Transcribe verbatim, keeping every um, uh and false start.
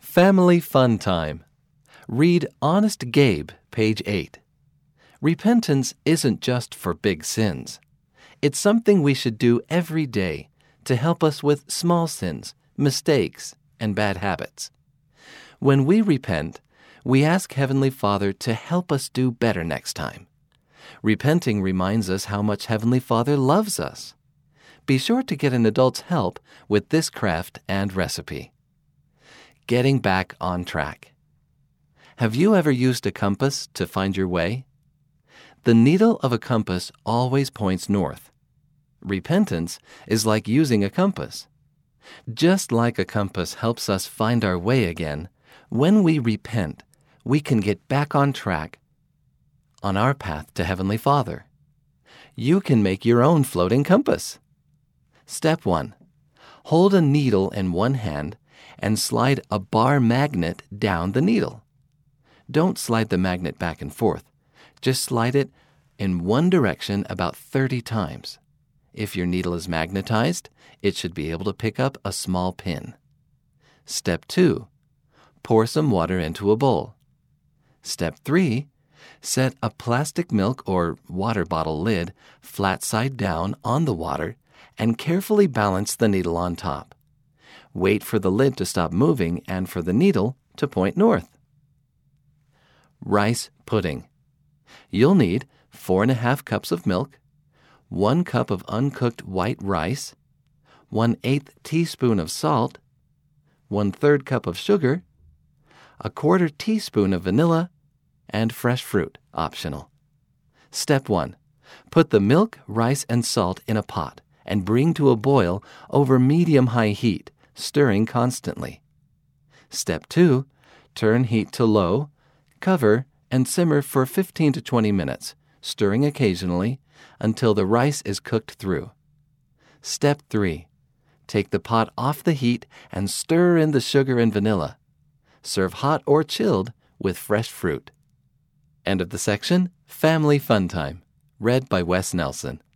Family Fun Time. Read Honest Gabe, page eight. Repentance isn't just for big sins. It's something we should do every day to help us with small sins, mistakes, and bad habits. When we repent, we ask Heavenly Father to help us do better next time. Repenting reminds us how much Heavenly Father loves us. Be sure to get an adult's help with this craft and recipe. Getting back on track. Have you ever used a compass to find your way? The needle of a compass always points north. Repentance is like using a compass. Just like a compass helps us find our way again, when we repent, we can get back on track on our path to Heavenly Father. You can make your own floating compass. Step one. Hold a needle in one hand and slide a bar magnet down the needle. Don't slide the magnet back and forth. Just slide it in one direction about thirty times. If your needle is magnetized, it should be able to pick up a small pin. Step two. Pour some water into a bowl. Step three. Set a plastic milk or water bottle lid flat side down on the water and carefully balance the needle on top. Wait for the lid to stop moving and for the needle to point north. Rice pudding. You'll need four and a half cups of milk, one cup of uncooked white rice, one eighth teaspoon of salt, one third cup of sugar, a quarter teaspoon of vanilla, and fresh fruit, optional. Step one. Put the milk, rice, and salt in a pot and bring to a boil over medium-high heat, stirring constantly. Step two. Turn heat to low, cover, and simmer for fifteen to twenty minutes, stirring occasionally until the rice is cooked through. Step three. Take the pot off the heat and stir in the sugar and vanilla. Serve hot or chilled with fresh fruit. End of the section. Family Fun Time. Read by Wes Nelson.